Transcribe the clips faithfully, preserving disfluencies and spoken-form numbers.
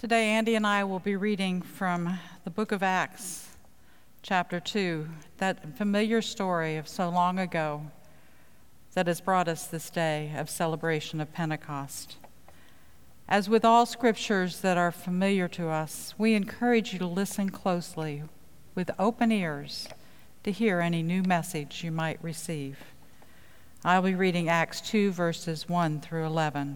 Today, Andy and I will be reading from the book of Acts, chapter two, that familiar story of so long ago that has brought us this day of celebration of Pentecost. As with all scriptures that are familiar to us, we encourage you to listen closely with open ears to hear any new message you might receive. I'll be reading Acts two, verses one through eleven.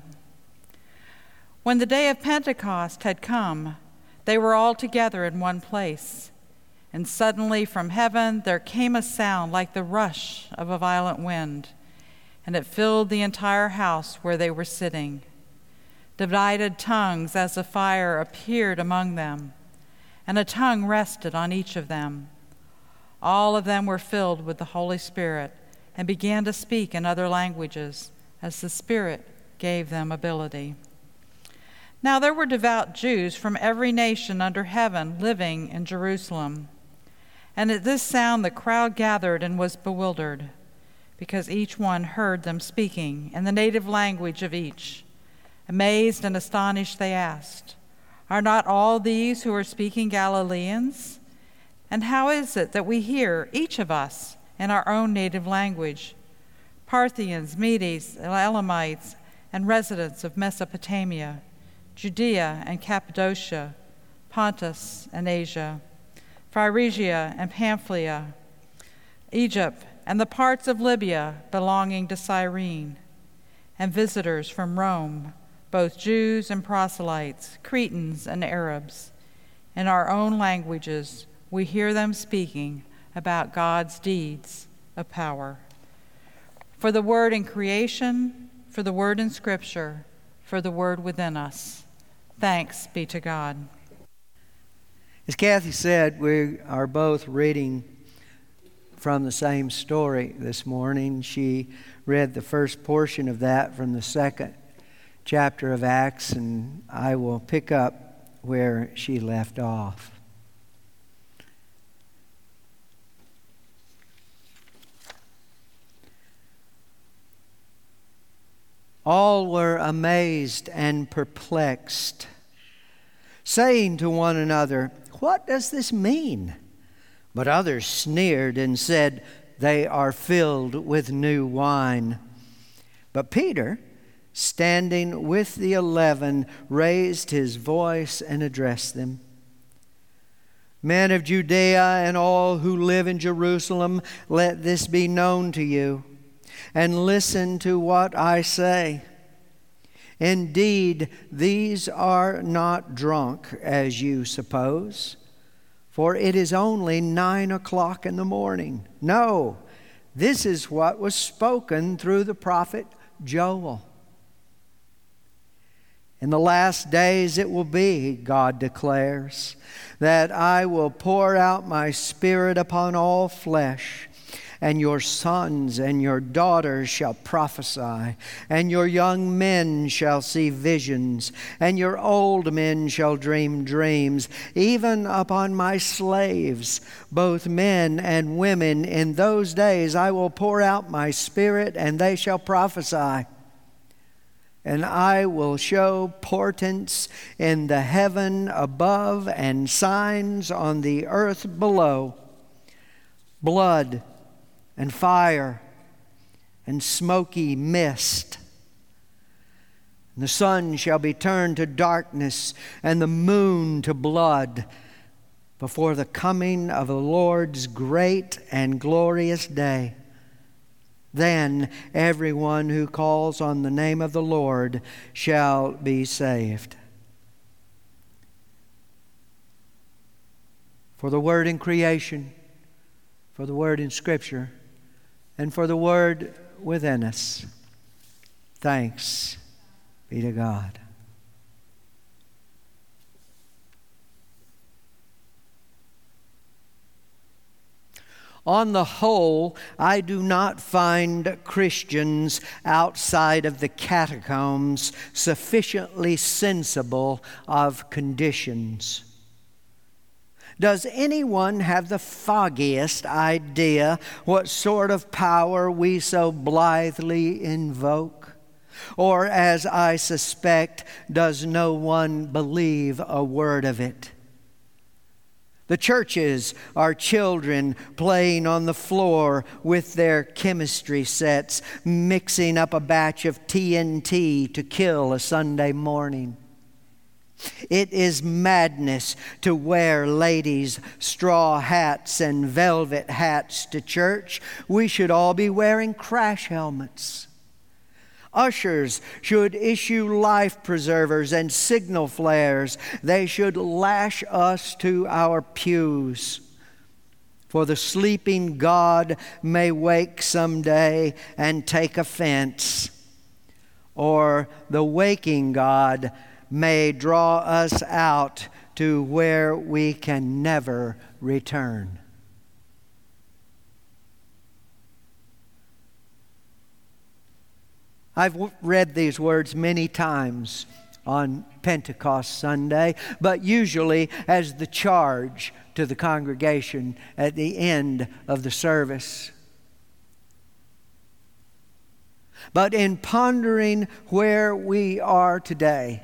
When the day of Pentecost had come, they were all together in one place. And suddenly from heaven there came a sound like the rush of a violent wind, and it filled the entire house where they were sitting. Divided tongues as of fire appeared among them, and a tongue rested on each of them. All of them were filled with the Holy Spirit and began to speak in other languages as the Spirit gave them ability. Now there were devout Jews from every nation under heaven living in Jerusalem. And at this sound the crowd gathered and was bewildered, because each one heard them speaking in the native language of each. Amazed and astonished they asked, "Are not all these who are speaking Galileans? And how is it that we hear, each of us, in our own native language? Parthians, Medes, Elamites, and residents of Mesopotamia, Judea and Cappadocia, Pontus and Asia, Phrygia and Pamphylia, Egypt, and the parts of Libya belonging to Cyrene, and visitors from Rome, both Jews and proselytes, Cretans and Arabs. In our own languages, we hear them speaking about God's deeds of power." For the word in creation, for the word in Scripture, for the word within us. Thanks be to God. As Kathy said, we are both reading from the same story this morning. She read the first portion of that from the second chapter of Acts, and I will pick up where she left off. All were amazed and perplexed, saying to one another, "What does this mean?" But others sneered and said, "They are filled with new wine." But Peter, standing with the eleven, raised his voice and addressed them. "Men of Judea and all who live in Jerusalem, let this be known to you, and listen to what I say. Indeed, these are not drunk, as you suppose, for it is only nine o'clock in the morning. No, this is what was spoken through the prophet Joel. In the last days it will be, God declares, that I will pour out my Spirit upon all flesh. And your sons and your daughters shall prophesy, and your young men shall see visions, and your old men shall dream dreams. Even upon my slaves, both men and women, in those days I will pour out my Spirit, and they shall prophesy. And I will show portents in the heaven above and signs on the earth below: blood and fire and smoky mist. And the sun shall be turned to darkness and the moon to blood before the coming of the Lord's great and glorious day. Then everyone who calls on the name of the Lord shall be saved." For the word in creation, for the word in Scripture, and for the word within us. Thanks be to God. On the whole, I do not find Christians outside of the catacombs sufficiently sensible of conditions. Does anyone have the foggiest idea what sort of power we so blithely invoke? Or, as I suspect, does no one believe a word of it? The churches are children playing on the floor with their chemistry sets, mixing up a batch of T N T to kill a Sunday morning. It is madness to wear ladies' straw hats and velvet hats to church. We should all be wearing crash helmets. Ushers should issue life preservers and signal flares. They should lash us to our pews. For the sleeping God may wake someday and take offense, or the waking God may draw us out to where we can never return. I've read these words many times on Pentecost Sunday, but usually as the charge to the congregation at the end of the service. But in pondering where we are today,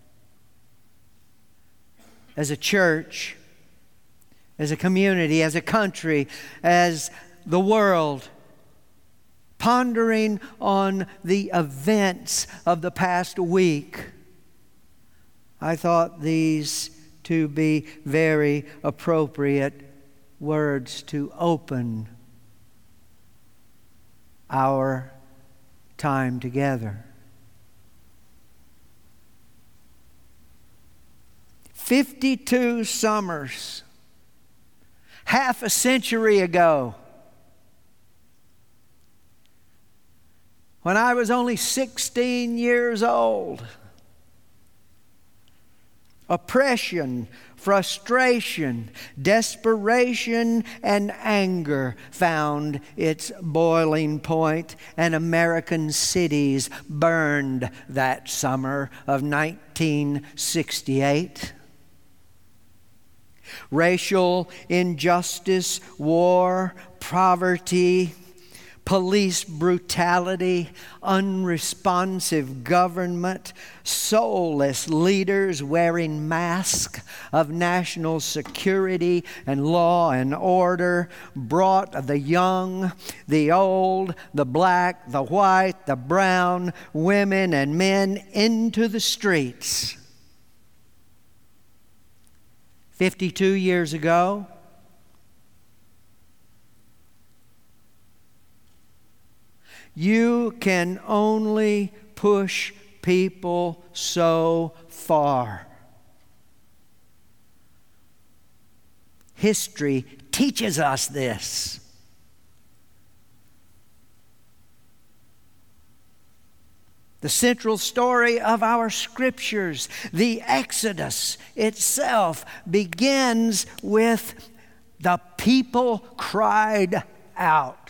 as a church, as a community, as a country, as the world, pondering on the events of the past week, I thought these to be very appropriate words to open our time together. Fifty-two summers, half a century ago, when I was only sixteen years old, oppression, frustration, desperation, and anger found its boiling point, and American cities burned that summer of nineteen sixty-eight. Racial injustice, war, poverty, police brutality, unresponsive government, soulless leaders wearing masks of national security and law and order brought the young, the old, the black, the white, the brown, women and men into the streets. Fifty-two years ago, you can only push people so far. History teaches us this. The central story of our scriptures, the Exodus itself, begins with the people cried out.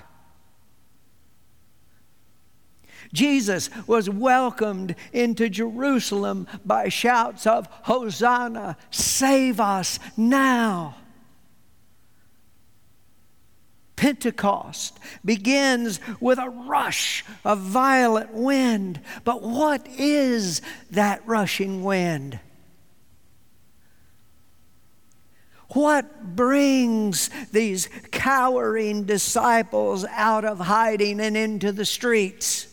Jesus was welcomed into Jerusalem by shouts of Hosanna, save us now. Pentecost begins with a rush of violent wind. But what is that rushing wind? What brings these cowering disciples out of hiding and into the streets?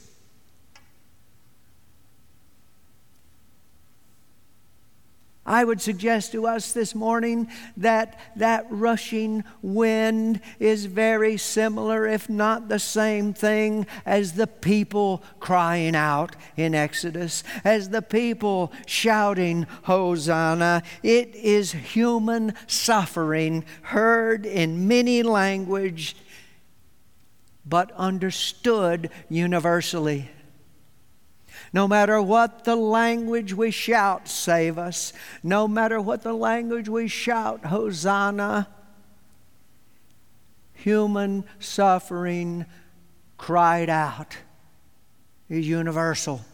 I would suggest to us this morning that that rushing wind is very similar, if not the same thing, as the people crying out in Exodus, as the people shouting Hosanna. It is human suffering heard in many languages, but understood universally. No matter what the language we shout, save us. No matter what the language we shout, Hosanna. Human suffering cried out is universal.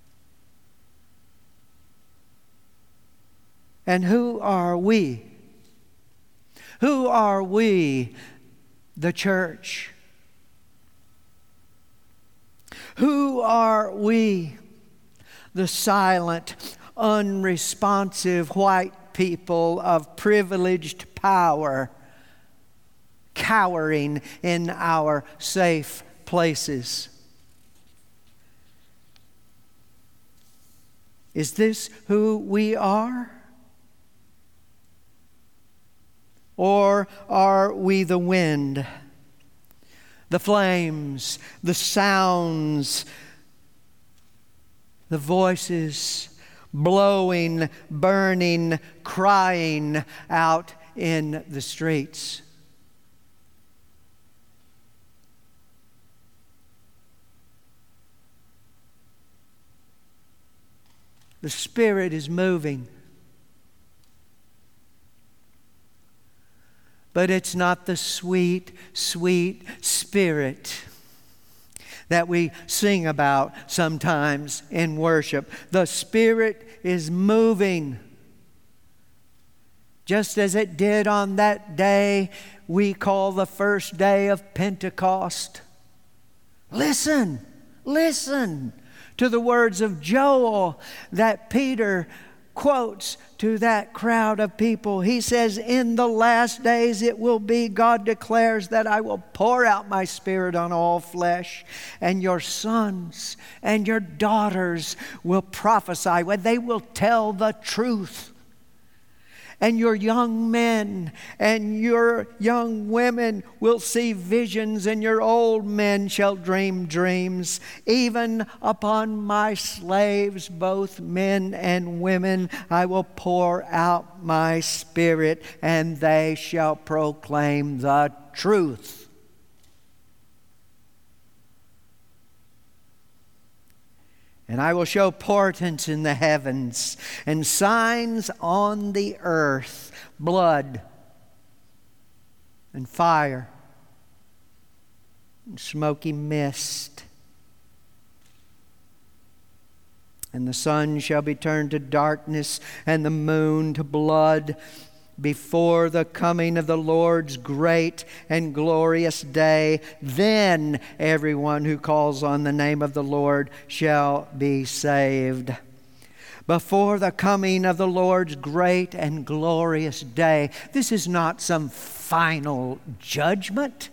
And who are we? Who are we, the church? Who are we the silent, unresponsive white people of privileged power cowering in our safe places. Is this who we are? Or are we the wind, the flames, the sounds, the voices blowing, burning, crying out in the streets? The Spirit is moving. But it's not the sweet, sweet Spirit that we sing about sometimes in worship. The Spirit is moving. Just as it did on that day we call the first day of Pentecost. Listen, listen to the words of Joel that Peter quotes to that crowd of people. He says, in the last days it will be, God declares, that I will pour out my Spirit on all flesh, and your sons and your daughters will prophesy, when they will tell the truth. And your young men and your young women will see visions, and your old men shall dream dreams. Even upon my slaves, both men and women, I will pour out my Spirit, and they shall proclaim the truth. And I will show portents in the heavens and signs on the earth, blood and fire and smoky mist. And the sun shall be turned to darkness and the moon to blood, before the coming of the Lord's great and glorious day. Then everyone who calls on the name of the Lord shall be saved. Before the coming of the Lord's great and glorious day. This is not some final judgment.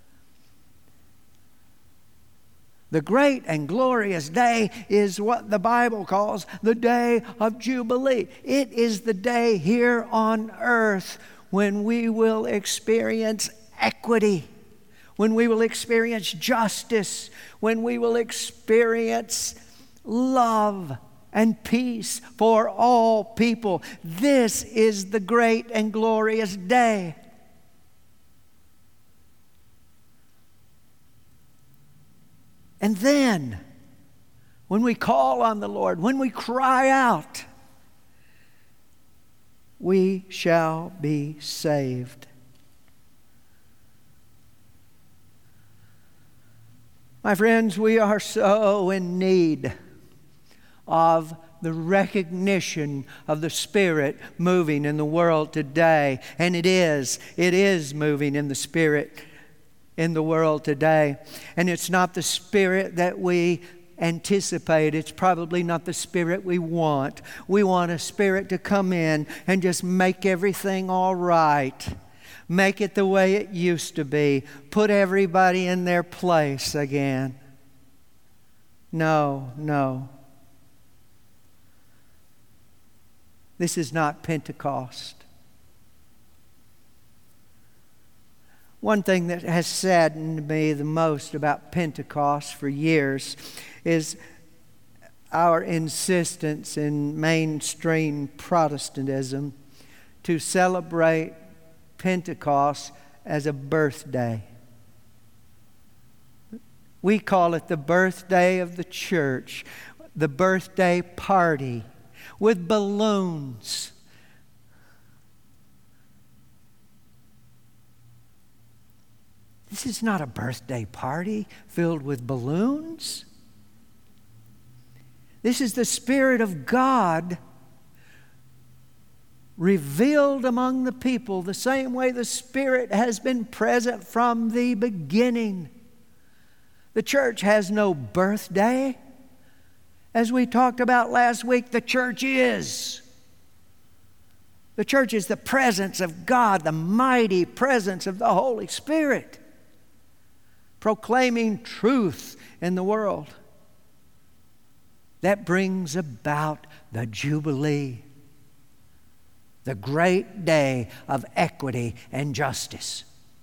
The great and glorious day is what the Bible calls the day of Jubilee. It is the day here on earth when we will experience equity, when we will experience justice, when we will experience love and peace for all people. This is the great and glorious day. And then, when we call on the Lord, when we cry out, we shall be saved. My friends, we are so in need of the recognition of the Spirit moving in the world today. And it is, it is moving in the Spirit in the world today. And it's not the Spirit that we anticipate. It's probably not the Spirit we want. We want a Spirit to come in and just make everything all right. Make it the way it used to be. Put everybody in their place again. No, no. This is not Pentecost. One thing that has saddened me the most about Pentecost for years is our insistence in mainstream Protestantism to celebrate Pentecost as a birthday. We call it the birthday of the church, the birthday party with balloons. This is not a birthday party filled with balloons. This is the Spirit of God revealed among the people the same way the Spirit has been present from the beginning. The church has no birthday, As we talked about last week, the church is. The church is the presence of God, the mighty presence of the Holy Spirit, proclaiming truth in the world. That brings about the Jubilee, the great day of equity and justice.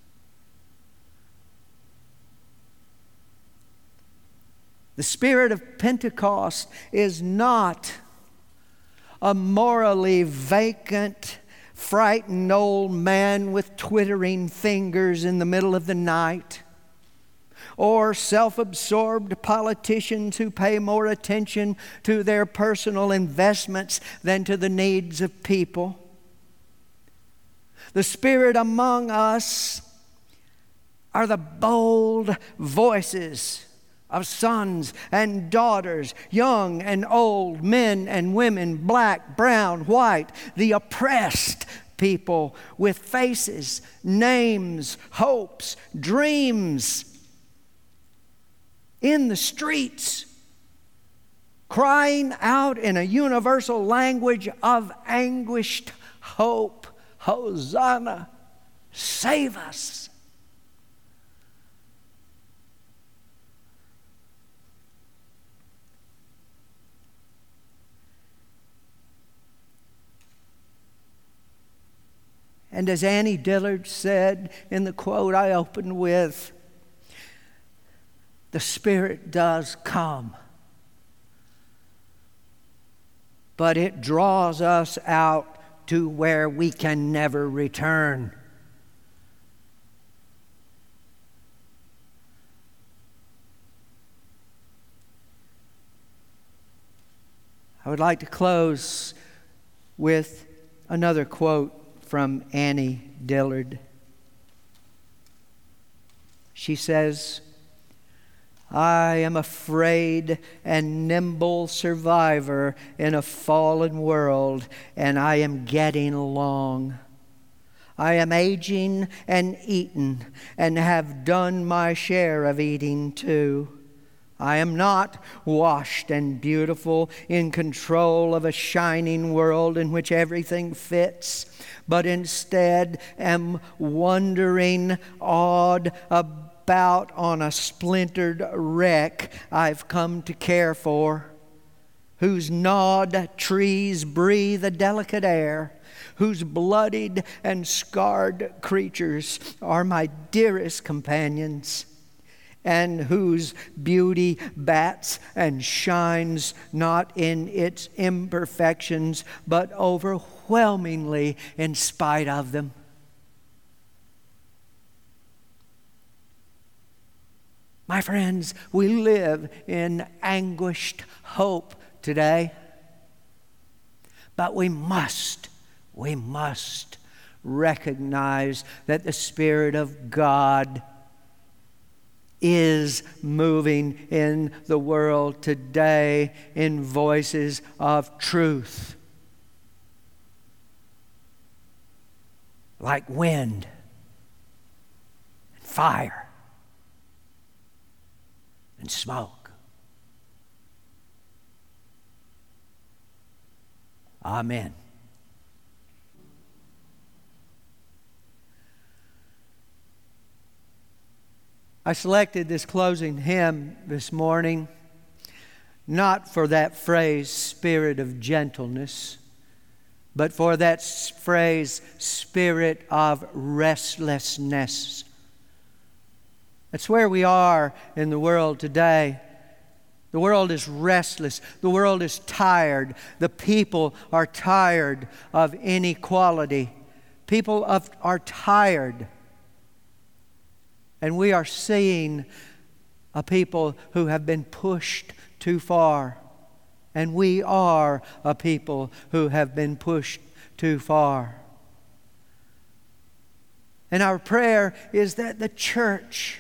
The spirit of Pentecost is not a morally vacant, frightened old man with twittering fingers in the middle of the night, or self-absorbed politicians who pay more attention to their personal investments than to the needs of people. The Spirit among us are the bold voices of sons and daughters, young and old, men and women, black, brown, white, the oppressed people with faces, names, hopes, dreams, in the streets, crying out in a universal language of anguished hope, Hosanna, save us. And as Annie Dillard said in the quote I opened with, the Spirit does come, but it draws us out to where we can never return. I would like to close with another quote from Annie Dillard. She says, I am a frail and nimble survivor in a fallen world, and I am getting along. I am aging and eating, and have done my share of eating too. I am not washed and beautiful, in control of a shining world in which everything fits, but instead am wandering, awed about on a splintered wreck I've come to care for, whose gnawed trees breathe a delicate air, whose bloodied and scarred creatures are my dearest companions, and whose beauty bats and shines not in its imperfections, but overwhelmingly in spite of them. My friends, we live in anguished hope today, but we must, we must recognize that the Spirit of God is moving in the world today in voices of truth, like wind and fire and smoke. Amen. I selected this closing hymn this morning not for that phrase, spirit of gentleness, but for that phrase, spirit of restlessness. That's where we are in the world today. The world is restless. The world is tired. The people are tired of inequality. People of, are tired. And we are seeing a people who have been pushed too far. And we are a people who have been pushed too far. And our prayer is that the church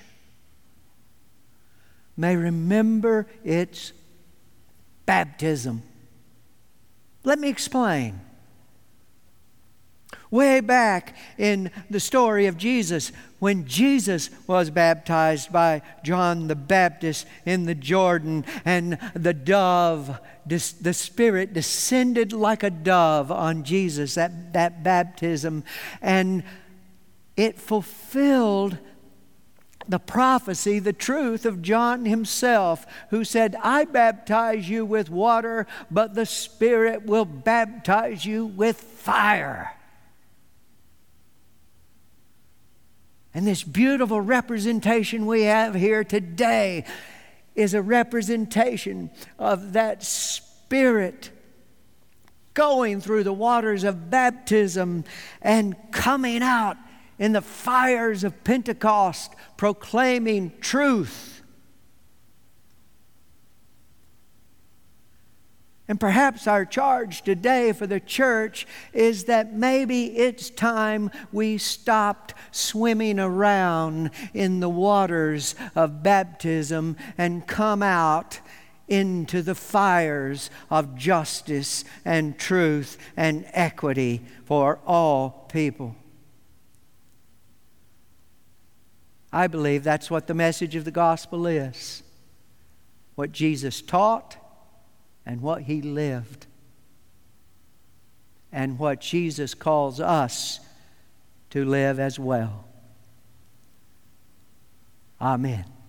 may remember its baptism. Let me explain. Way back in the story of Jesus, when Jesus was baptized by John the Baptist in the Jordan, and the dove, the Spirit descended like a dove on Jesus, that, that baptism, and it fulfilled the prophecy, the truth of John himself, who said, I baptize you with water, but the Spirit will baptize you with fire. And this beautiful representation we have here today is a representation of that Spirit going through the waters of baptism and coming out in the fires of Pentecost, proclaiming truth. And perhaps our charge today for the church is that maybe it's time we stopped swimming around in the waters of baptism and come out into the fires of justice and truth and equity for all people. I believe that's what the message of the gospel is. What Jesus taught and what He lived. And what Jesus calls us to live as well. Amen.